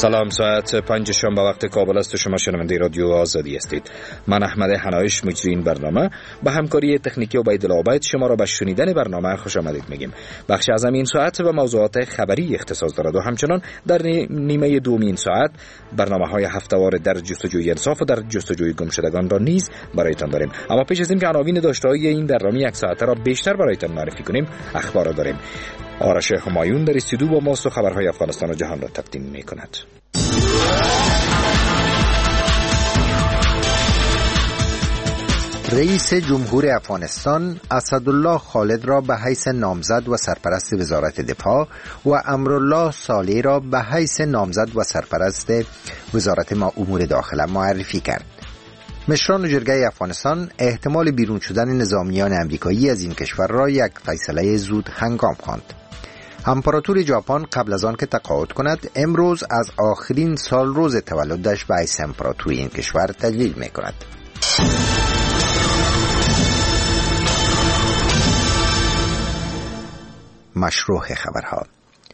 سلام، ساعت 5 شنبه وقت کابل است و شما شنونده رادیو آزادی هستید. من احمد حنایش مجری این برنامه با همکاری تکنیکی عبید العابد شما را به شنیدن برنامه خوش آمدید میگیم. بخش از این ساعت و موضوعات خبری اختصاص دارد و همچنان در نیمه دومین ساعت برنامه‌های هفته‌وار در جستجوی انصاف و در جستجوی گمشدگان را نیز برایتان داریم. اما پیش از اینکه عناوین داشته‌های این برنامه یک ساعته را بیشتر برایتان معرفی کنیم، اخبار را داریم. آرش همایون در استودیو با ماست و خبرهای افغانستان و جهان را تقدیم می‌کند. رئیس جمهور افغانستان اسدالله خالد را به حیث نامزد و سرپرست وزارت دفاع و امرالله صالح را به حیث نامزد و سرپرست وزارت امور داخله معرفی کرد. مشران جرگه افغانستان احتمال بیرون شدن نظامیان امریکایی از این کشور را یک فیصله زود هنگام خواند. امپراتور ژاپن قبل از آن که تقاعد کند، امروز از آخرین سال روز تولدش به حیث امپراتور این کشور تجلیل می کند. مشروع خبرها.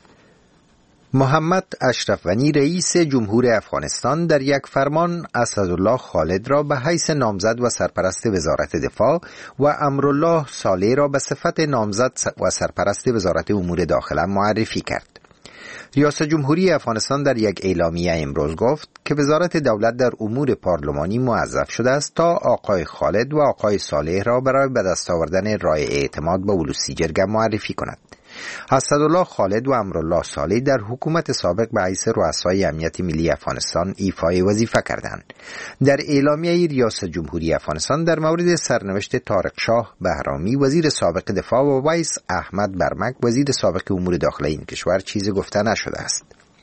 محمد اشرف غنی رئیس جمهور افغانستان در یک فرمان اسدالله خالد را به حیث نامزد و سرپرست وزارت دفاع و امرالله صالح را به صفت نامزد و سرپرست وزارت امور داخله معرفی کرد. ریاست جمهوری افغانستان در یک اعلامیه امروز گفت که وزارت دولت در امور پارلمانی موظف شده است تا آقای خالد و آقای صالح را برای به دست آوردن رای اعتماد به ولوسی جرگه معرفی کند. اسدالله خالد و امرالله صالح در حکومت سابق به حیث رؤسای امنیت ملی افغانستان ایفای وظیفه کردند. در اعلامیه ریاست جمهوری افغانستان در مورد سرنوشت طارق شاه بهرامی وزیر سابق دفاع و ویس احمد برمک وزیر سابق امور داخله این کشور چیزی گفته نشده است.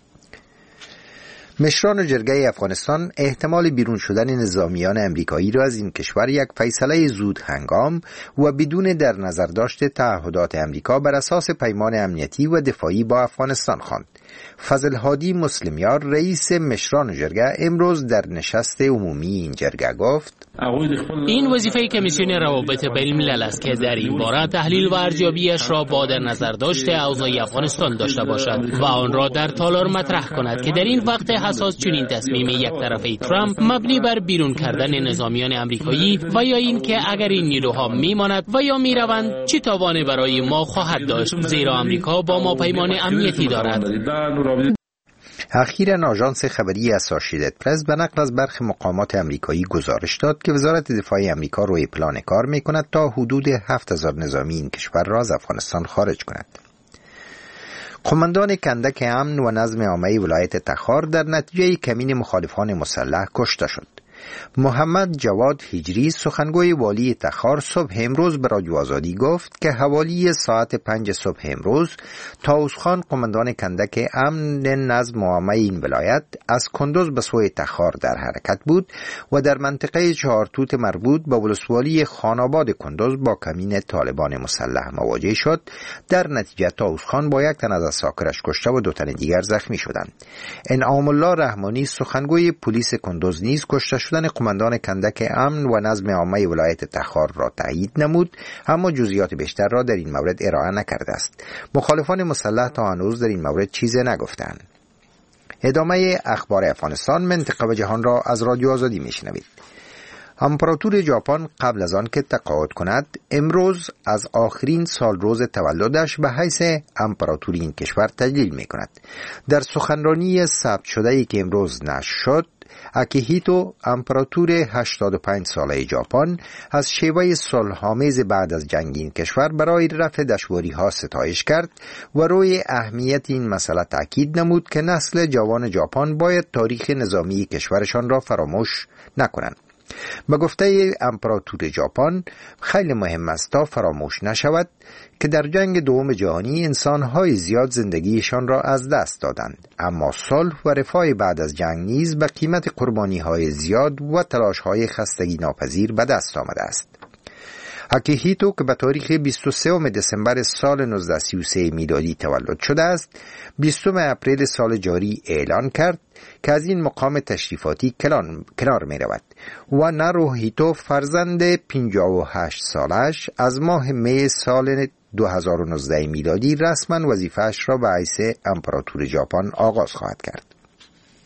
مشران جرگه افغانستان احتمال بیرون شدن نظامیان امریکایی را از این کشور یک فیصله زود هنگام و بدون در نظر داشت تعهدات امریکا بر اساس پیمان امنیتی و دفاعی با افغانستان خواند. فضل هادی مسلمیار رئیس مشران جرگه امروز در نشست عمومی این جرگه گفت: این وظیفه کمیسیون روابط بین الملل است که در این باره تحلیل و ارزیابیش را با در نظر داشت اوضاع افغانستان داشته باشد و آن را در تالار مطرح کند که در این وقت حساس چنین تصمیم یک طرفه ترامپ مبنی بر بیرون کردن نظامیان امریکایی و یا این که اگر این نیروها میماند و یا میروند چه تاوانی برای ما خواهد داشت، زیرا امریکا با ما پیمان امنیتی دارد. اخیراً آژانس خبری اسوسییتد پرس به نقل از برخی مقامات امریکایی گزارش داد که وزارت دفاع امریکا روی پلان کار می‌کند تا حدود 7000 نظامی این کشور را از افغانستان خارج کند. قماندان کندک امن و نظم عامه ولایت تخار در نتیجه کمین مخالفان مسلح کشته شد. محمد جواد هجری سخنگوی والی تخار صبح امروز به رادیو آزادی گفت که حوالی ساعت 5 صبح امروز طاووسخان قماندان کندک امن نظم عامه این ولایت از کندوز به سوی تخار در حرکت بود و در منطقه چهارتوت مربوط به ولسوالی خاناباد کندوز با کمین طالبان مسلح مواجه شد. در نتیجه طاووسخان با یک تن از عساکرش کشته و 2 تن دیگر زخمی شدند. انعام الله رحمانی سخنگوی پلیس کندوز نیز کشته شدن قماندان کندک امن و نظم عامه ولایت تخار را تایید نمود، اما جزئیات بیشتر را در این مورد ارائه نکرده است. مخالفان مسلح تا هنوز در این مورد چیزی نگفتند. ادامه اخبار افغانستان، منطقه و جهان را از رادیو آزادی میشنوید. امپراتور ژاپن قبل از آن که تقاعد کند، امروز از آخرین سال روز تولدش به حیث امپراتور این کشور تجلیل می کند. در سخنرانی ثبت شده‌ای که امروز نشر شد، اکیهیتو امپراتور 85 ساله ژاپن از شیوه صلح‌آمیز بعد از جنگ این کشور برای رفع دشواری‌ها ستایش کرد و روی اهمیت این مسئله تاکید نمود که نسل جوان ژاپن باید تاریخ نظامی کشورشان را فراموش نکنند. به گفته امپراتور ژاپن، خیلی مهم است تا فراموش نشود که در جنگ دوم جهانی انسان‌های زیاد زندگیشان را از دست دادند، اما صلح و رفاه بعد از جنگ نیز به قیمت قربانی‌های زیاد و تلاش‌های خستگی ناپذیر به دست آمده است. اکیهیتو که به تاریخ 23 دسامبر سال 1933 میلادی تولد شده است، 20 اپریل سال جاری اعلان کرد که از این مقام تشریفاتی کنار می رود و ناروهیتو فرزند 58 سالش از ماه می سال 2019 میلادی رسما وظیفه‌اش را به حیث امپراتور ژاپن آغاز خواهد کرد.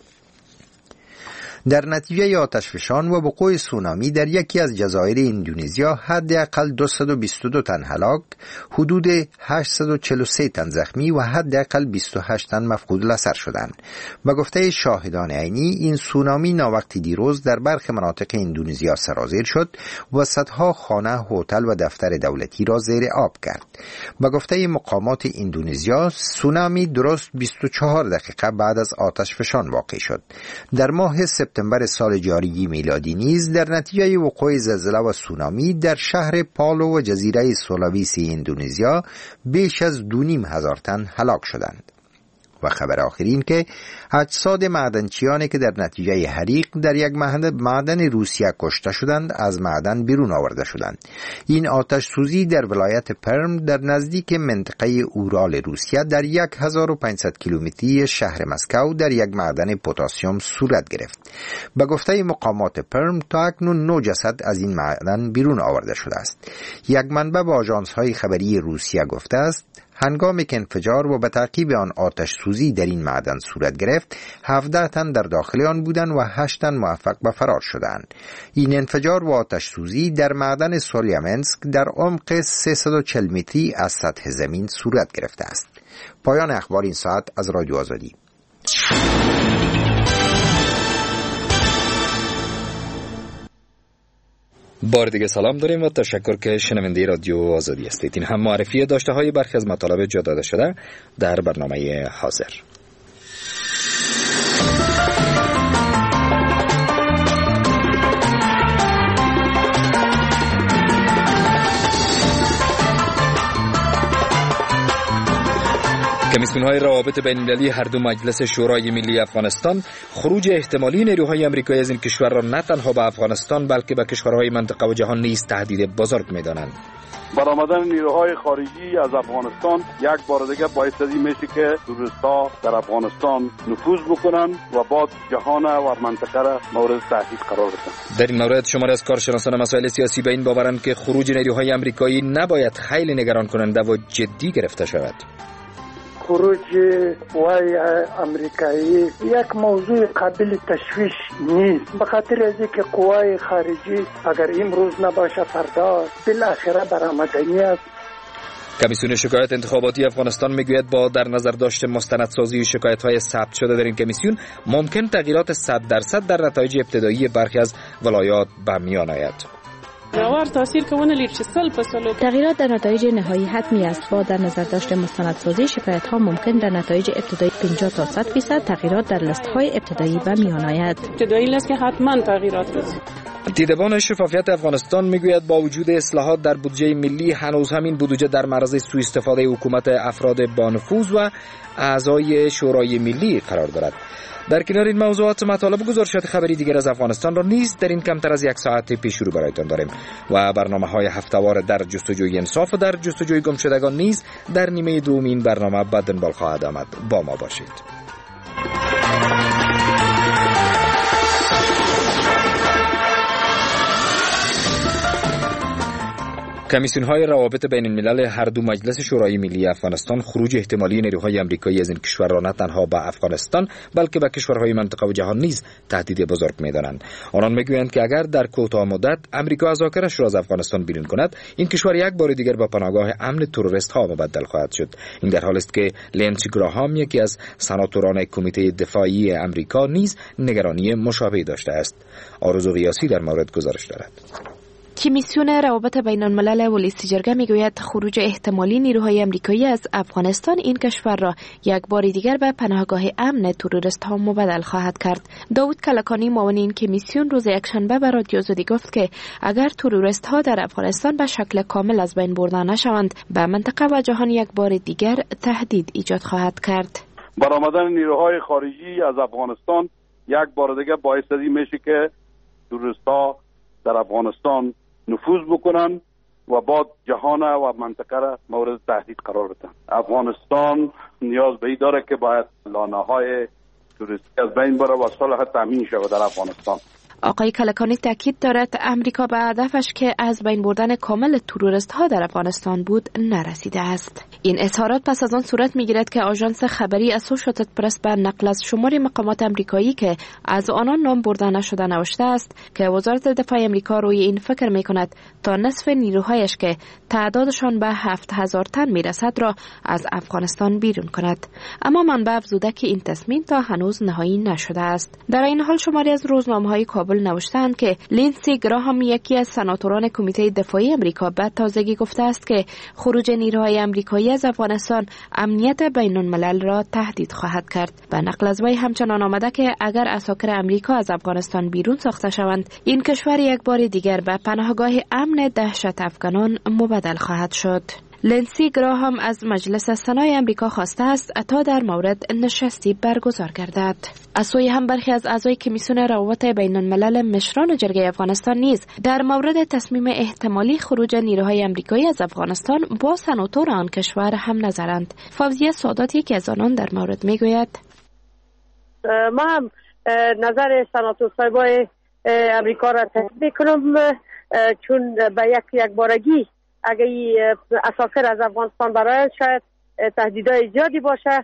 در نتیجه آتشفشان و وقوع سونامی در یکی از جزایر اندونزیا حداقل 222 تن هلاک، حدود 843 تن زخمی و حداقل 28 تن مفقود الاثر شدند. به گفته شاهدان عینی، این سونامی ناوقتی دیروز در برخی مناطق اندونزیا سرازیر شد و صدها خانه، هتل و دفتر دولتی را زیر آب کرد. به گفته مقامات اندونزیا، سونامی درست 24 دقیقه بعد از آتشفشان واقع شد. در ماه سپتامبر سال جاری میلادی نیز در نتیجه وقوع زلزله و سونامی در شهر پالو و جزیره سولاویسی اندونزیا بیش از 2,500 تن هلاک شدند. و خبر آخرین که اجساد معدنچیانی که در نتیجه حریق در یک معدن روسیه کشته شدند از معدن بیرون آورده شدند. این آتش سوزی در ولایت پرم در نزدیک منطقه اورال روسیه در 1500 کیلومتری شهر مسکو در یک معدن پتاسیم صورت گرفت. به گفته مقامات پرم تا اکنون 9 جسد از این معدن بیرون آورده شده است. یک منبع به آژانس‌های خبری روسیه گفته است هنگامی که انفجار و به تعقیب آن آتش سوزی در این معدن صورت گرفت، 17 تن در داخل آن بودند و 8 تن موفق به فرار شدند. این انفجار و آتش سوزی در معدن سولیامنسک در عمق 340 متری از سطح زمین صورت گرفته است. پایان اخبار این ساعت از رادیو آزادی. بار دیگه سلام داریم و تشکر که شنونده رادیو آزادی هستید. این هم معرفی داشته های برخی از مطالب جا داده شده در برنامه حاضر. کمیسیون‌های روابط بین‌المللی هر دو مجلس شورای ملی افغانستان خروج احتمالی نیروهای آمریکایی از این کشور را نه تنها به افغانستان بلکه به کشورهای منطقه و جهان نیز تهدید بزرگ می‌دانند. برآمدن نیروهای خارجی از افغانستان یک بار دیگه باعث این میشه که تروریست‌ها در افغانستان نفوذ بکنن و بعد جهان و منطقه را مورد تهدید قرار بدن. در این مورد شماری از کارشناسان مسائل سیاسی به این باورند که خروج نیروهای آمریکایی نباید خیلی نگران کننده و جدی گرفته شود. خروج قوای امریکایی یک موضوع قابل تشویش نیست، به خاطر از اینکه قوای خارجی اگر امروز نباشه فردا بالاخره برآمدنی است. کمیسیون شکایت انتخاباتی افغانستان میگوید با در نظر داشت مستندسازی شکایت‌های ثبت شده در این کمیسیون ممکن تغییرات 100% در نتایج ابتدایی برخی از ولایات به میان آید. تغییرات در نتایج نهایی حتمی است. با در نظر داشت مستندسازی شکایت ها ممکن در نتایج ابتدایی 50 تا 100% تغییرات در لیست های ابتدایی به میان آید. ابتدایی لیست که حتما تغییرات است. دیدبان شفافیت افغانستان میگوید با وجود اصلاحات در بودجه ملی هنوز همین بودجه در معرض سوء استفاده حکومت افراد با نفوذ و اعضای شورای ملی قرار دارد. در کنار این موضوعات مطالب گزارشات خبری دیگر از افغانستان را نیز در این کمتر از یک ساعت پیش رو برایتان داریم و برنامه‌های هفته‌وار در جستجوی انصاف و در جستجوی گمشدگان نیز در نیمه دوم این برنامه به دنبال خواهد آمد. با ما باشید. کمیسیون‌های روابط بین الملل هر دو مجلس شورای ملی افغانستان خروج احتمالی نیروهای آمریکایی از این کشور را نه تنها به افغانستان بلکه به کشورهای منطقه و جهان نیز تهدید بزرگ می‌دانند. آنان می‌گویند که اگر در کوتاه مدت آمریکا اذاکرش را از افغانستان بیرون کند، این کشور یک بار دیگر به پناهگاه امن تروریست‌ها مبدل خواهد شد. این در حالی است که لینسی گراهام یکی از سناتوران کمیته دفاعی آمریکا نیز نگرانی مشابهی داشته است. آرزو قیاسی در مورد گزارش دارد. کمیسیون روابط بین الملل ولسی جرگه میگوید خروج احتمالی نیروهای آمریکایی از افغانستان این کشور را یک بار دیگر به پناهگاه امن تروریست ها مبدل خواهد کرد. داود کلکانی معاون این کمیسیون روز یکشنبه به رادیو آزادی گفت که اگر تروریست ها در افغانستان به شکل کامل از بین برده نشوند به منطقه و جهان یک بار دیگر تهدید ایجاد خواهد کرد. برآمدن نیروهای خارجی از افغانستان یک بار دیگر باعث این میشه که تروریست ها در افغانستان نفوذ بکنن و بعد جهان و منطقه را مورد تهدید قرار بدن. افغانستان نیاز به این داره که باید لانه‌های توریستی از بین بره و صلح تامین شود در افغانستان. آقای کلکانی تاکید دارد امریکا به هدفش که از بین بردن کامل تروریست ها در افغانستان بود نرسیده است. این اظهارات پس از آن صورت می‌گیرد که آژانس خبری اسوشییتد پرس به نقل از شمار مقامات آمریکایی که از آنان نام برده نشده نوشته است که وزارت دفاع آمریکا روی این فکر می‌کند تا نصف نیروهایش که تعدادشان به 7000 تن می‌رسد را از افغانستان بیرون کند. اما منبع افزوده که این تصمیم تا هنوز نهایی نشده است. در این حال شماری از روزنامه‌های کابل نوشتند که لینسی گراهام، یکی از سناتوران کمیته دفاعی آمریکا، به تازگی گفته است که خروج نیروهای آمریکایی از افغانستان امنیت بین الملل را تهدید خواهد کرد. به نقل از وی همچنان آمده که اگر عساکر آمریکا از افغانستان بیرون ساخته شوند، این کشور یک بار دیگر به پناهگاه امن دهشت افغانان مبدل خواهد شد. لینسی گراهام از مجلس سنای آمریکا خواسته است تا در مورد نشستی برگزار گردد. از سوی هم برخی از اعضای کمیسیون روابط بین الملل مشران جرگه افغانستان نیز در مورد تصمیم احتمالی خروج نیروهای آمریکایی از افغانستان با سناتور آن کشور هم نظرند. فوزیه سادات یکی از آنان در مورد میگوید: ما هم نظر سناتور صاحبای آمریکا را تایید کنم، چون به یک بارگی اگر عساکر از افغانستان برای شاید تهدیدهای زیادی باشه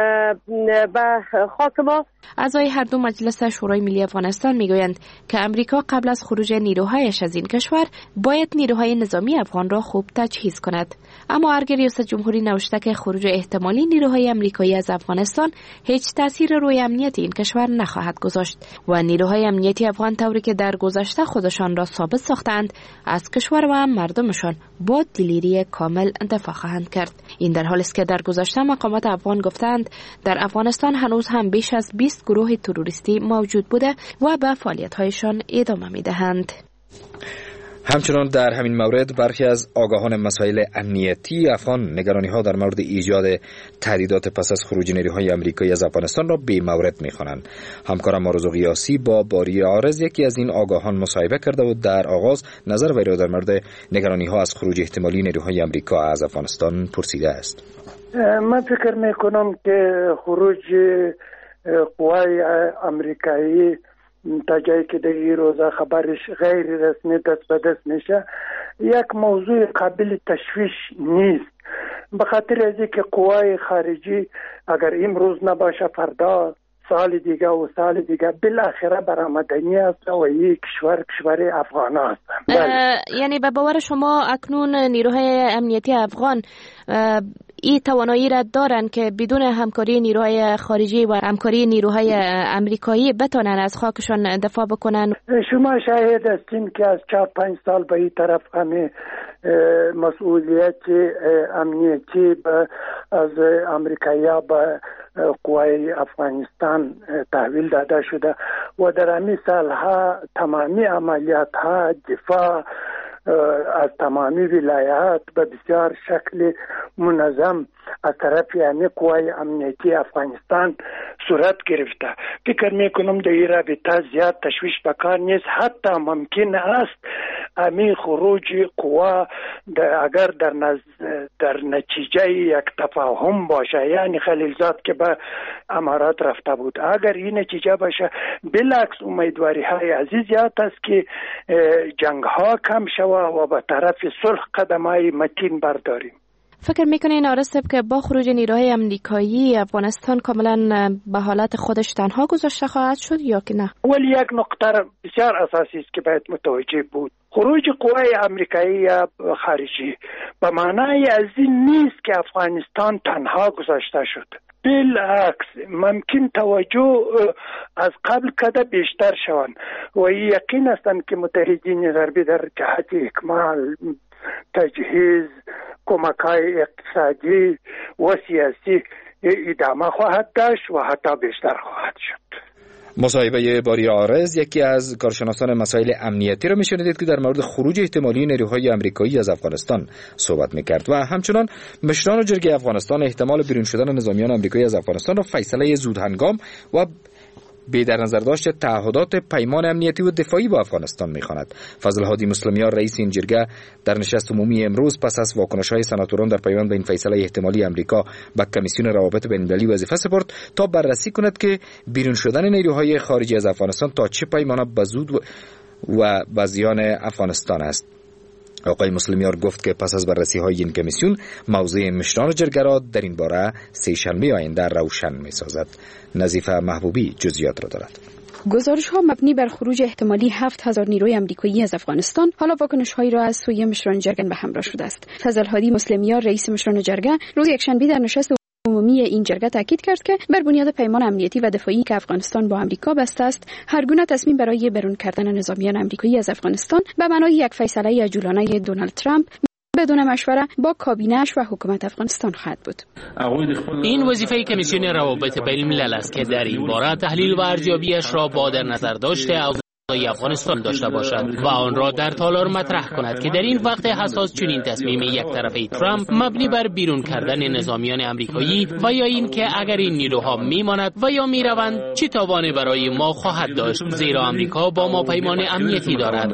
به خاک ما. اعضای هر دو مجلس شورای ملی افغانستان میگویند که امریکا قبل از خروج نیروهایش از این کشور باید نیروهای نظامی افغان را خوب تجهیز کند. اما ارگ ریاست جمهوری نوشته که خروج احتمالی نیروهای آمریکایی از افغانستان هیچ تأثیر روی امنیت این کشور نخواهد گذاشت و نیروهای امنیتی افغان طوری که در گذشته خودشان را ثابت ساختند از کشور و مردمشان با دلیری کامل دفاع خواهند کرد. این در حالی است که در گذشته مقامات افغان گفتند در افغانستان هنوز هم بیش از 20 گروه تروریستی موجود بوده و به فعالیت‌هایشان ادامه می‌دهند. همچنان در همین مورد برخی از آگاهان مسائل امنیتی افغان نگرانی‌ها در مورد ایجاد تهدیدات پس از خروج نیروهای آمریکایی از افغانستان را بی مورد می‌خوانند. همکارم آرزو غیاسی با باری عارض یکی از این آگاهان مصاحبه کرده و در آغاز نظر وی را در مورد نگرانی‌ها از خروج احتمالی نیروهای آمریکا از افغانستان پرسیده است. من فکر می‌کنم که خروج قوای آمریکایی تا جایی که در این روزا خبرش غیر رسمی دست به دست میشه یک موضوع قابل تشویش نیست، به خاطر از اینکه قوای خارجی اگر امروز نباشه فردا سال دیگه و سال دیگه بالاخره برآمدنی است و این کشور افغان است. یعنی به باور شما اکنون نیروهای امنیتی افغان این توانایی را دارند که بدون همکاری نیروهای خارجی و همکاری نیروهای آمریکایی بتونن از خاکشان دفاع بکنن؟ شما شاهد هستین که از 4-5 سال به این طرف همه مسئولیت امنیتی از امریکایی به قوای افغانستان تحویل داده شده و در همین سالها تمامی عملیات ها دفاع از تمامی ولایات به بسیار شکل منظم از طرف یعنی قوای امنیتی افغانستان صورت گرفته. فکر میکنم در این رابطه زیاد تشویش بکار نیست. حتی ممکن است امی خروج قوا اگر در نتیجه یک تفاهم باشه، یعنی خلیلزاد که به امارات رفته بود، اگر این نتیجه باشه بالعکس امیدواری های عزیز زیاد است که جنگ ها کم شود و به طرف صلح قدم های متین برداریم. فکر میکنین آرستب که با خروج نیروهای آمریکایی افغانستان کاملا به حالت خودش تنها گذاشته خواهد شد یا که نه؟ ولی یک نکته بسیار اساسی است که باید متوجه بود. خروج قوای آمریکایی خارجی به معنای از این نیست که افغانستان تنها گذاشته شد. بالعکس ممکن توجه از قبل کده بیشتر شوند و یقین هستند که متحدین غربی در جهت اکمال تجهیز کمک‌های اقتصادی و سیاسی ادامه خواهد داشت و حتی بیشتر خواهد شد. مصاحبه باری عارض یکی از کارشناسان مسائل امنیتی را میشنیدید که در مورد خروج احتمالی نیروهای آمریکایی از افغانستان صحبت میکرد و همچنان مشران جرگه افغانستان احتمال بیرون شدن نظامیان آمریکایی از افغانستان را فیصله زودهنگام و به در نظر داشت تعهدات پیمان امنیتی و دفاعی با افغانستان می‌خواند. فضل هادی مسلمیان رئیس این جرگه در نشست عمومی امروز پس از واکنش‌های سناتوران در پیوند به این فیصله احتمالی آمریکا به کمیسیون روابط بین‌المللی وظیفه سپرد تا بررسی کند که بیرون شدن نیروهای خارجی از افغانستان تا چه پیمانه به سود و به زیان افغانستان است. آقای مسلمیار گفت که پس از بررسی‌های این کمیسیون موضع مشران جرگه را در این باره سه‌شنبه آینده روشن می‌سازد. نظیفه محبوبی جزئیات را دارد. گزارش‌ها مبنی بر خروج احتمالی 7000 نیروی آمریکایی از افغانستان حالا واکنش‌هایی را از سوی مشران جرگه به همراه شده است. فضل هادی مسلمیار رئیس مشران جرگه روز یکشنبه در نشست عمومی این جرگه تاکید کرد که بر بنیاد پیمان امنیتی و دفاعی که افغانستان با آمریکا بسته است، هر گونه تصمیم برای برون کردن نظامیان آمریکایی از افغانستان به معنای یک فیصله عجولانه دونالد ترامپ بدون مشوره با کابینه‌اش و حکومت افغانستان خواهد بود. این وظیفه کمیسیون روابط بین الملل است که در این باره تحلیل و ارزیابیش را با در نظر داشته افغانستان داشته باشد و آن را در تالار مطرح کند که در این وقت حساس چنین تصمیم یک طرفه ترامپ مبنی بر بیرون کردن نظامیان آمریکایی و یا این که اگر این نیروها میماند و یا میروند چه تاوانی برای ما خواهد داشت، زیرا آمریکا با ما پیمان امنیتی دارد.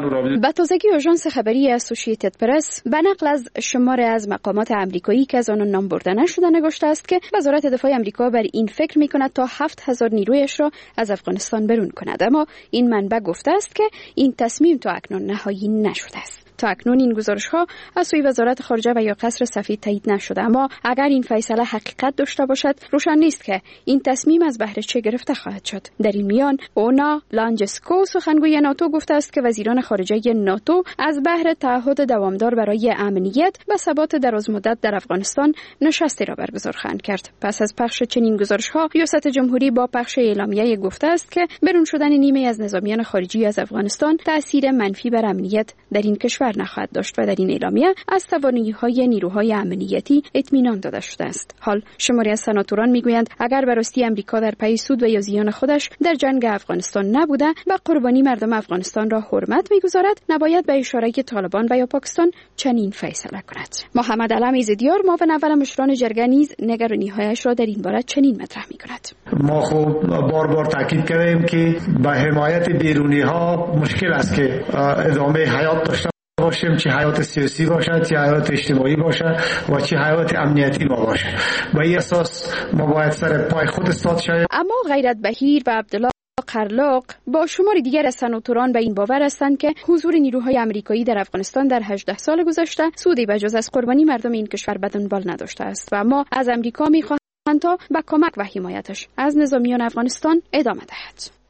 به تازگی آژانس خبری اسوسییتد پرس به نقل از شمار از مقامات آمریکایی که از آن نام برده نشده نگفته است که وزارت دفاع آمریکا بر این فکر میکند تا 7000 نیرویش را از افغانستان برون کند، اما این منبع گفته است که این تصمیم تا اکنون نهایی نشده است. تا اکنون این گزارش‌ها از سوی وزارت خارجه و یا قصر سفید تایید نشده، اما اگر این فیصله حقیقت داشته باشد روشن نیست که این تصمیم از بهره چه گرفته خواهد شد. در این میان اونا لانجسکو سخنگوی ناتو گفته است که وزیران خارجه ناتو از بهره تعهد دوامدار برای امنیت و ثبات درازمدت در افغانستان نشستی را برگزار خواهند کرد. پس از پخش چنین گزارش‌ها ریاست جمهوری با پخش اعلامیه گفته است که برون شدن نیمه از نظامیان خارجی از افغانستان تأثیر منفی بر امنیت در این کشور نخواهد داشت و در این اعلامیه از توانایی‌های نیروهای امنیتی اطمینان داده شده است. حال شماری از سناتوران میگویند اگر به راستی آمریکا در پی سود و یا زیان خودش در جنگ افغانستان نبوده و قربانی مردم افغانستان را حرمت می‌گذارد، نباید به اشاره طالبان و یا پاکستان چنین فیصله کند. محمد علم ایزدیار معاون اول مشران جرگه نیز نگرانی‌هایش را در این باره چنین مطرح می‌کند. ما خوب بار تاکید کردیم که به حمایت بیرونی‌ها مشکل است که ادامه حیات داشته باشیم، چه حیات سیاسی باشد، چه حیات اجتماعی باشد و چه حیات امنیتی ما باشد. به این اساس ما باید سر پای خود استاد شویم. اما غیرت بهیر و عبدالله قرلاق با شمار دیگر از سناتوران به این باور هستند که حضور نیروهای آمریکایی در افغانستان در 18 سال گذشته سودی بجز از قربانی مردم این کشور به دنبال نداشته است و ما از آمریکا می‌خواهند تا به کمک و حمایتش از نظامیان افغانستان ادامه دهد.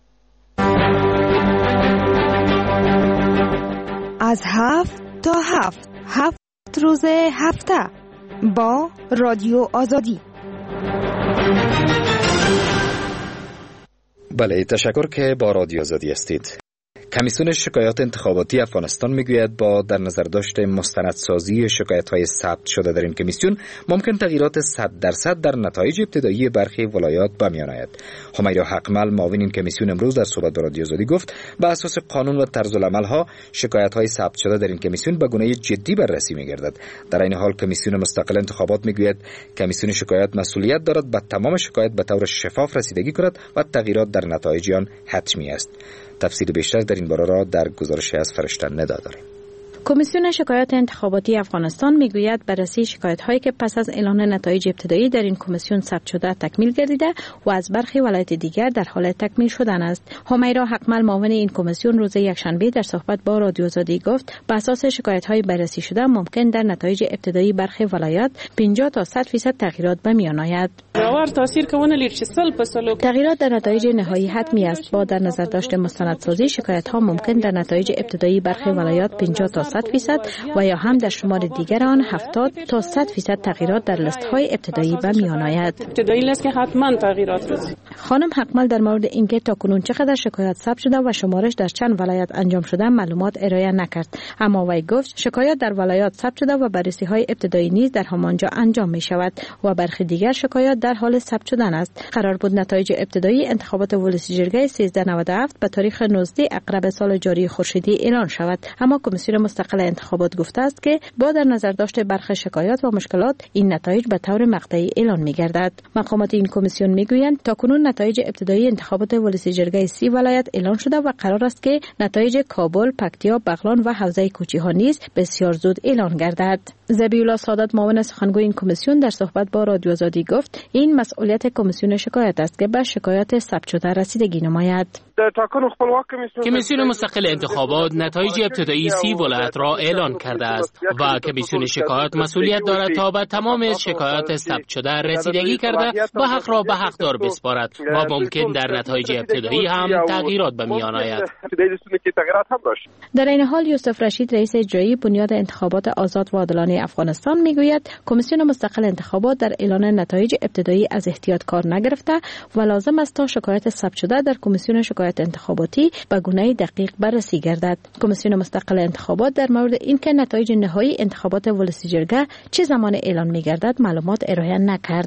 از 7 تا 7 روز هفته با رادیو آزادی. بله، تشکر که با رادیو آزادی هستید. کمیسیون شکایات انتخاباتی افغانستان میگوید با در نظر داشته مستندسازی شکایت‌های ثبت شده در این کمیسیون ممکن تغییرات 100% در نتایج ابتدایی برخی ولایات به میان آید. همیرا حقمل معاون این کمیسیون امروز در صحبت با رادیو آزادی گفت بر اساس قانون و طرزالعمل‌ها شکایت‌های ثبت شده در این کمیسیون به گونه جدی بررسی می‌گردد. در این حال کمیسیون مستقل انتخابات میگوید کمیسیون شکایات مسئولیت دارد به تمام شکایت به طور شفاف رسیدگی کند و تغییرات در نتایج آن حتمی است. تفصیل بیشتر در این باره را در گزارش از فرشته ندا داریم. کمیسیون شکایات انتخاباتی افغانستان میگوید بررسی شکایت‌هایی که پس از اعلان نتایج ابتدایی در این کمیسیون ثبت شده تکمیل گردیده و از برخی ولایت دیگر در حال تکمیل شدن است. همیرا حقمل معاون این کمیسیون روز یکشنبه در صحبت با رادیو آزادی گفت بر اساس شکایت‌های بررسی شده ممکن در نتایج ابتدایی برخی ولایات 50 تا 100% تغییرات به میان آید. تغییرات در نتایج نهایی حتمی است. با در نظر داشت مستندسازی شکایت‌ها ممکن در نتایج ابتدایی برخی ولایات 50 تا 100% و یا هم در شمار دیگر آن 70 تا 100% تغییرات در لیست‌های ابتدایی به میان آید. ابتدایی لیست که حتما تغییرات رسید. خانم حقمل در مورد اینکه تاکنون چقدر شکایت ثبت شده و شمارش در چند ولایت انجام شده معلومات ارائه نکرد، اما وی گفت شکایات در ولایات ثبت شده و بررسی‌های ابتدایی نیز در همانجا انجام می شود و برخی دیگر شکایات در حال ثبت شدن است. قرار بود نتایج ابتدایی انتخابات ولسی جرگه 1397 به تاریخ 19 اکتبر سال جاری خورشیدی اعلان شود، اما کمیسیون مستقل انتخابات گفته است که با در نظر داشت برخی شکایات و مشکلات این نتایج به طور مقطعی اعلان می‌گردد. مقامات این کمیسیون می‌گویند تاکنون نتایج ابتدایی انتخابات ولسی جرگه 30 ولایت اعلان شده و قرار است که نتایج کابل، پکتیا، بغلان و حوزه کوچی‌ها نیز بسیار زود اعلان گردد. ذبیح‌الله سادات معاون سخنگوی این کمیسیون در صحبت با رادیو آزادی گفت این مسئولیت کمیسیون شکایت است که به شکایات ثبت شده رسیدگی نماید. کمیسیون مستقل انتخابات نتایج ابتدایی 30 ولایت را اعلان کرده است و کمیسیون شکایات مسئولیت دارد تا به تمام شکایات ثبت شده رسیدگی کرده و حق را به حقدار بسپارد و ممکن در نتایج ابتدایی هم تغییرات به میان آید. در این حال یوسف رشید رئیس اجرایی بنیاد انتخابات آزاد و عادلانه افغانستان میگوید کمیسیون مستقل انتخابات در اعلان نتایج ابتدایی از احتیاط کار نگرفته و لازم است تا شکایت ثبت شده در کمیسیون شکایت انتخاباتی به گونه دقیق بررسی گردد. کمیسیون مستقل انتخابات در مورد اینکه نتایج نهایی انتخابات ولسی جرگه چه زمان اعلان می‌گردد معلومات ارائه نکرد.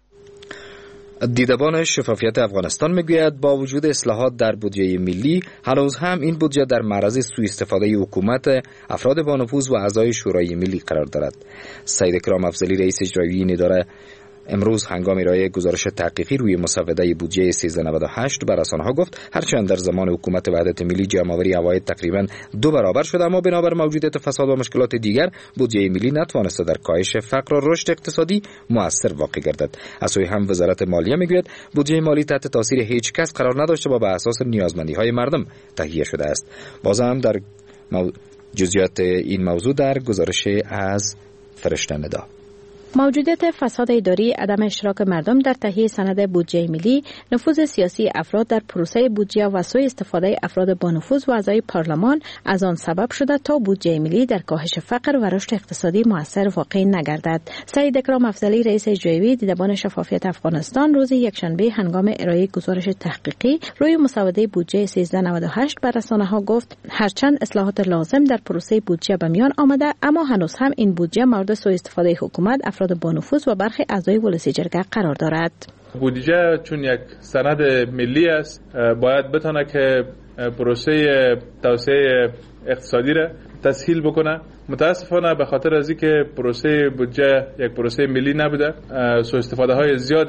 دیدبان شفافیت افغانستان میگوید با وجود اصلاحات در بودجه ملی هنوز هم این بودجه در معرض سوء استفاده حکومت، افراد با نفوذ و اعضای شورای ملی قرار دارد. سید اکرام افضلی رئیس اجرایی این اداره امروز هنگام ارائه گزارش تحقیقی روی مسوده بودجه 1398 به رسانه‌ها گفت هرچند در زمان حکومت وحدت ملی جمع‌آوری عواید تقریباً 2 برابر شد، اما بنابر موجودیت فساد و مشکلات دیگر بودجه ملی نتوانسته در کاهش فقر و رشد اقتصادی مؤثر واقع گردد. از سوی هم وزارت مالیه میگوید بودجه مالی تحت تاثیر هیچ کس قرار نداشته و بر اساس نیازمندی‌های مردم تهیه شده است. بازم در جزئیات این موضوع در گزارش از فرشته ندا. موجودیت فساد اداری، عدم اشتراک مردم در تهیه سند بودجه ملی، نفوذ سیاسی افراد در پروسه بودجه و سوء استفاده افراد با نفوذ و اعضای پارلمان از آن سبب شده تا بودجه ملی در کاهش فقر و رشد اقتصادی مؤثر واقع نگردد. سید اکرام افضلی رئیس اجرایی دیدبان شفافیت افغانستان روز یکشنبه هنگام ارائه گزارش تحقیقی روی مسوده بودجه 1398 بر رسانه‌ها گفت هرچند اصلاحات لازم در پروسه بودجه به میان آمده، اما هنوز هم این بودجه مورد سوء استفاده حکومت، افراد با نفوذ و برخی اعضای ولسی جرگه قرار دارد. بودجه چون یک سند ملی است باید بتونه که پروسه توسعه اقتصادی را تسهیل بکنه. متاسفانه به خاطر از اینکه پروسه بودجه یک پروسه ملی نبوده، سوء استفاده های زیاد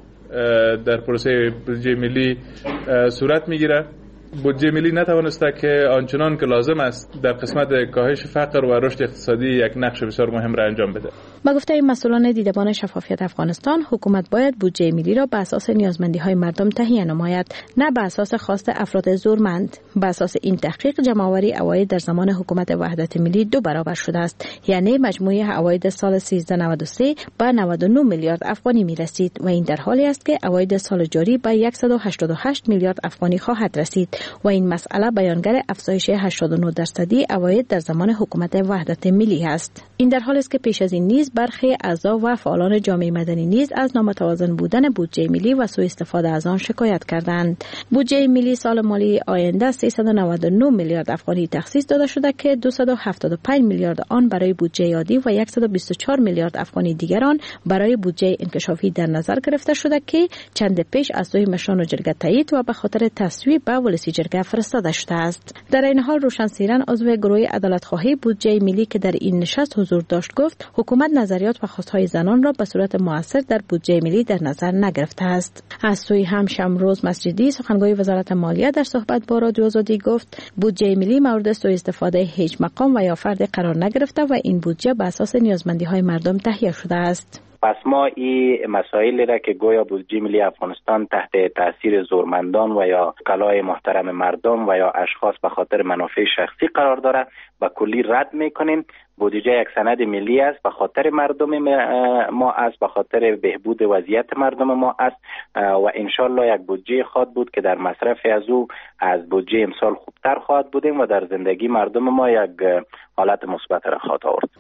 در پروسه بودجه ملی صورت میگیره. بودجه ملی نتوانسته که آنچنان که لازم است در قسمت کاهش فقر و رشد اقتصادی یک نقش بسیار مهم را انجام بده. با گفته مسئولان دیدبان شفافیت افغانستان، حکومت باید بودجه ملی را به اساس نیازمندی‌های مردم تهیه نماید، نه به اساس خواست افراد زورمند. به اساس این تحقیق جمع‌آوری عواید در زمان حکومت وحدت ملی 2 برابر شده است، یعنی مجموع عواید سال 1393 به 99 میلیارد افغانی می‌رسید و این در حالی است که عواید سال جاری به 188 میلیارد افغانی خواهد رسید و این مسئله بیانگر افزایش 89% عواید در زمان حکومت وحدت ملی است. این در حالی است که پیش از این نیز برخی اعضا و فعالان جامعه مدنی نیز از نامتوازن بودن بودجه ملی و سوء استفاده از آن شکایت کردند. بودجه ملی سال مالی آینده 399 میلیارد افغانی تخصیص داده شده که 275 میلیارد آن برای بودجه عادی و 124 میلیارد افغانی دیگر آن برای بودجه انکشافی در نظر گرفته شده که چند پیش از سوی مشران جرگه تایید و به خاطر تصویب به ولسی جرگه فرستاده شده است. در این حال روشن سیرن عضو گروه عدالت‌خواهی بودجه ملی که در این نشست حضور داشت گفت حکومت نظریات و خواستهای زنان را به صورت مؤثر در بودجه ملی در نظر نگرفته است. از سوی هم شمروز مسجدی سخنگوی وزارت مالیه در صحبت با رادیو آزادی گفت بودجه ملی مورد سوء استفاده هیچ مقام و یا فردی قرار نگرفته و این بودجه به اساس نیازمندی‌های مردم تهیه شده است. پس ما این مسائلی را که گویا بودجه ملی افغانستان تحت تاثیر زورمندان و یا کلای محترم مردم و یا اشخاص به خاطر منافع شخصی قرار داره به کلی رد میکنیم. بودجه یک سند ملی است، به خاطر مردم ما است، به خاطر بهبود وضعیت مردم ما است و انشالله یک بودجه خواهد بود که در مصرف از او از بودجه امسال خوبتر خواهد بودیم و در زندگی مردم ما یک حالت مثبت را خواهد آورد.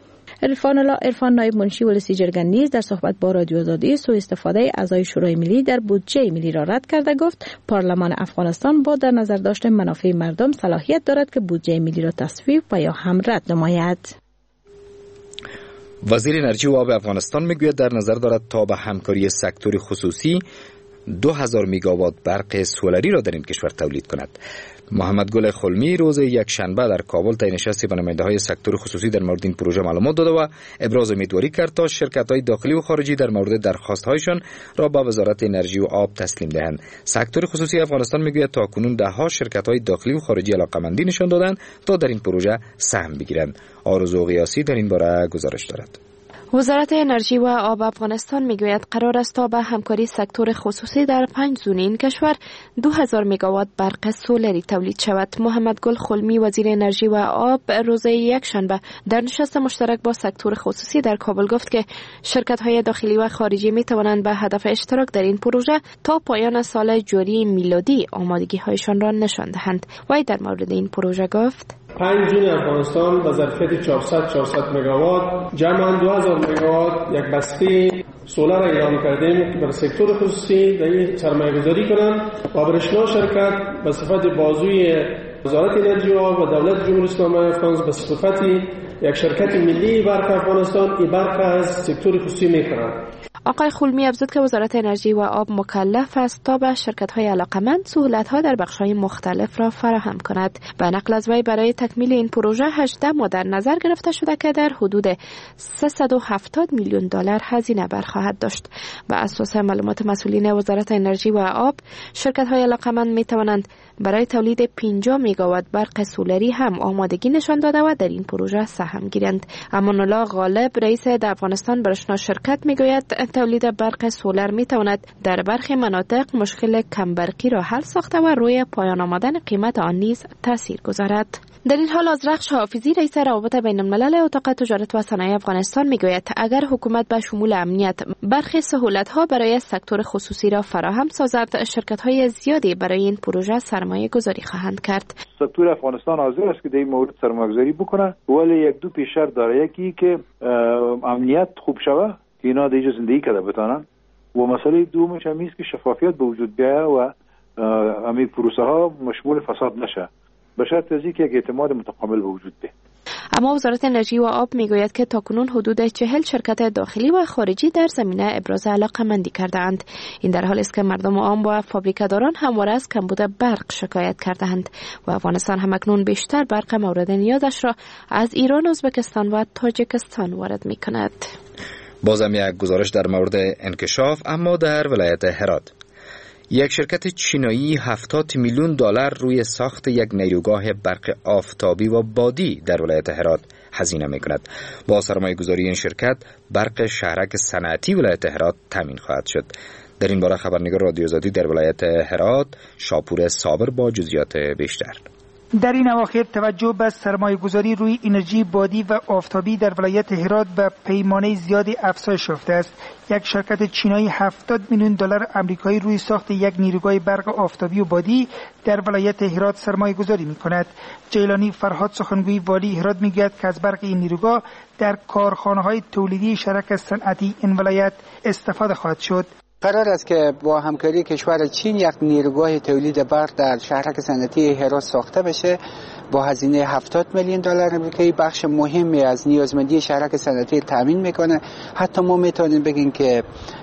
عرفان نایب منشی ولسی جرگه نیز در صحبت با رادیو آزادی سوء استفاده اعضای شورای ملی در بودجه ملی را رد کرده گفت پارلمان افغانستان با در نظر داشتن منافع مردم صلاحیت دارد که بودجه ملی را تصویب و یا هم رد نماید. وزیر انرژی و آب افغانستان میگوید در نظر دارد تا به همکاری سکتور خصوصی 2000 میگاوات برق سولری را در این کشور تولید کند. محمد گل خلمی روز یک شنبه در کابل طی نشستی با نماینده‌های سکتور خصوصی در مورد این پروژه معلومات داد و ابراز امیدواری کرد تا شرکت‌های داخلی و خارجی در مورد درخواست‌هایشان را با وزارت انرژی و آب تسلیم دهند. سکتور خصوصی افغانستان میگوید تاکنون ده‌ها شرکت‌های داخلی و خارجی علاقه‌مندی نشان دادند تا در این پروژه سهم بگیرند. آرزو قیاسی در این باره گزارش دارد. وزارت انرژی و آب افغانستان میگوید قرار است تا به همکاری سکتور خصوصی در 5 زون این کشور 2000 مگاوات برق سولری تولید شود. محمد گل خلمی وزیر انرژی و آب روز یکشنبه در نشست مشترک با سکتور خصوصی در کابل گفت که شرکت‌های داخلی و خارجی می توانند به هدف اشتراک در این پروژه تا پایان سال جاری میلادی آمادگی‌هایشان را نشان دهند. وی در مورد این پروژه گفت: 5 جون افغانستان با ظرفیت 400 مگاوات جمعاً 2000 مگاوات یک بسته سولر اعلام کردیم که برای سکتور خصوصی در این سرمایه‌گذاری کنند و برشنا شرکت به صفت بازوی وزارت انرژی و آب و دولت جمهوری اسلامی افغانستان به صفت یک شرکت ملی برق افغانستان این برق از سکتور خصوصی می‌خرند. آقای خلمی افزود که وزارت انرژی و آب مکلف است تا به شرکت‌های علاقمند سهولت‌ها در بخش‌های مختلف را فراهم کند. به نقل از وی برای تکمیل این پروژه 18 ماه در نظر گرفته شده که در حدود 370 میلیون دلار هزینه برخواهد داشت. بر اساس معلومات مسئولین وزارت انرژی و آب، شرکت‌های علاقمند می‌توانند برای تولید 50 مگاوات برق سولری هم آمادگی نشان داده و در این پروژه سهم گیرند. امان الله غالب رئیس در افغانستان برشنا شرکت میگوید تولید برق سولر میتواند در برخی مناطق مشکل کمبرقی را حل ساخته و روی پایان آمدن قیمت آن نیز تاثیر گذارد. در این حال آذرخش حافظی رئیس روابط بین الملل اتاق تجارت و صنایع افغانستان میگوید اگر حکومت به شمول امنیت برخی سهولت‌ها برای سکتور خصوصی را فراهم سازد، شرکت‌های زیادی برای این پروژه سرمایه گذاری خواهند کرد. سکتور افغانستان حاضر است که در این مورد سرمایه گذاری بکنه، ولی یک دو پیش شرط داره. یکی که امنیت خوب شوه که اینا دیگه زندگی کرده بتانن، و مسئله دومش هم است که شفافیت به وجود بیاید و همین پروسه ها مشمول فساد نشه، به شرط از اینکه یک اعتماد متکامل به وجود بیاید. اما وزارت انرژی و آب میگوید که تاکنون حدود 40 شرکت داخلی و خارجی در زمینه ابراز علاقه‌مندی کردند. این در حالی است که مردم عام و فابریکه‌داران همواره از کمبود برق شکایت کردند و افغانستان همکنون بیشتر برق مورد نیازش را از ایران، ازبکستان و تاجیکستان وارد می‌کند. بازم یک گزارش در مورد انکشاف، اما در ولایت هرات. یک شرکت چینایی 70 میلیون دلار روی ساخت یک نیروگاه برق آفتابی و بادی در ولایت هرات هزینه می‌کند. با سرمایه‌گذاری این شرکت برق شهرک صنعتی ولایت هرات تامین خواهد شد. در این باره خبرنگار رادیو آزادی در ولایت هرات شاپور صابر با جزئیات بیشتر. در این اواخر توجه به سرمایه‌گذاری روی انرژی بادی و آفتابی در ولایت هرات به پیمانه زیادی افزایش یافته است. یک شرکت چینایی 70 میلیون دلار آمریکایی روی ساخت یک نیروگاه برق آفتابی و بادی در ولایت هرات سرمایه‌گذاری می‌کند. جیلانی فرهاد سخنگوی والی هرات می‌گوید که از برق این نیروگاه در کارخانه‌های تولیدی شرکت صنعتی این ولایت استفاده خواهد شد. قرار است که با همکاری کشور چین یک نیروگاه تولید برق در شهرک صنعتی هرات ساخته بشه با هزینه 70 میلیون دلار آمریکایی. بخش مهمی از نیازمندی شهرک صنعتی تامین میکنه. حتی ما میتونیم بگیم که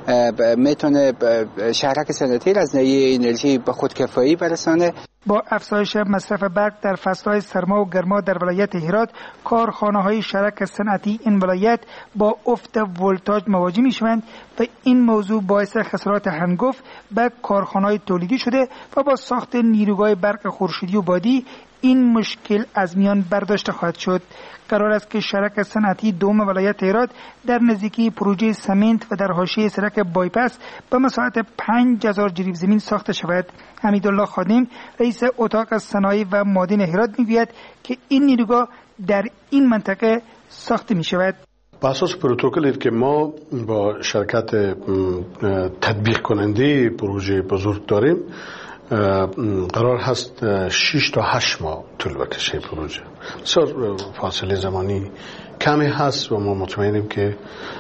میتونه شهرک صنعتی از ناحیه انرژی به خودکفایی برسانه. با افزایش مصرف برق در فصل‌های سرما و گرما در ولایت هرات، کارخانه‌های شرکت صنعتی این ولایت با افت ولتاژ مواجه می‌شوند و این موضوع باعث خسارات هنگفت به کارخانه‌های تولیدی شده و با ساخت نیروگاه برق خورشیدی و بادی این مشکل از میان برداشته خواهد شد. قرار است که شرکت صنعتی دوم ولایت هرات در نزدیکی پروژه سمنت و در حاشیه سرک بایپاس به مساحت 5000 جریب زمین ساخته شود. حمیدالله خادم رئیس اتاق صنایع و معادن هرات میگوید که این نیروگاه در این منطقه ساخته می شود. بر اساس پروتکلی که ما با شرکت تطبیق کننده پروژه بزرگ داریم، قرار هست 6 تا 8 ماه طول بکشه پروژه. بسیار فاصله زمانی کمی هست و ما مطمئنیم که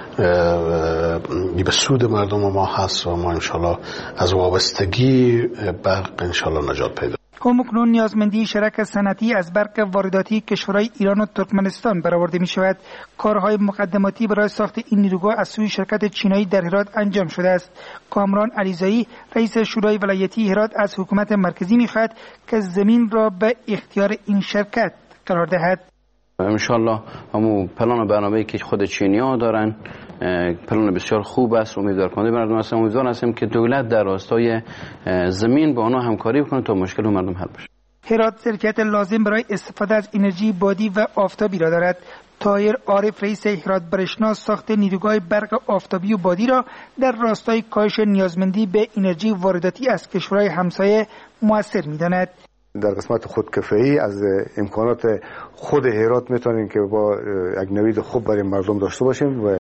به سود مردم ما هست و ما انشالله از وابستگی برق انشالله نجات پیدا. همکنون نیازمندی شرکت صنعتی از برق وارداتی کشورهای ایران و ترکمنستان برآورده می شود. کارهای مقدماتی برای ساخت این نیروگاه از سوی شرکت چینایی در هرات انجام شده است. کامران علیزایی رئیس شورای ولایتی هرات از حکومت مرکزی می خواهد که زمین را به اختیار این شرکت قرار دهد. انشالله همون پلان برنامه‌ای که خود چینی‌ها دارن پلان بسیار خوب است. امیدوار کننده مردم هستم. امیدوار هستم که دولت در راستای زمین با آنها همکاری بکنه تا مشکل مردم حل بشه. هرات ظرفیت لازم برای استفاده از انرژی بادی و آفتابی را دارد. طاهر عارف رئیس هرات برشنا ساخت نیروگاه برق آفتابی و بادی را در راستای کاهش نیازمندی به انرژی وارداتی از کشورهای همسایه مؤثر می‌داند. در قسمت خودکفایی از امکانات خود هرات میتونیم که با یک نوید خوب برای مردم داشته باشیم و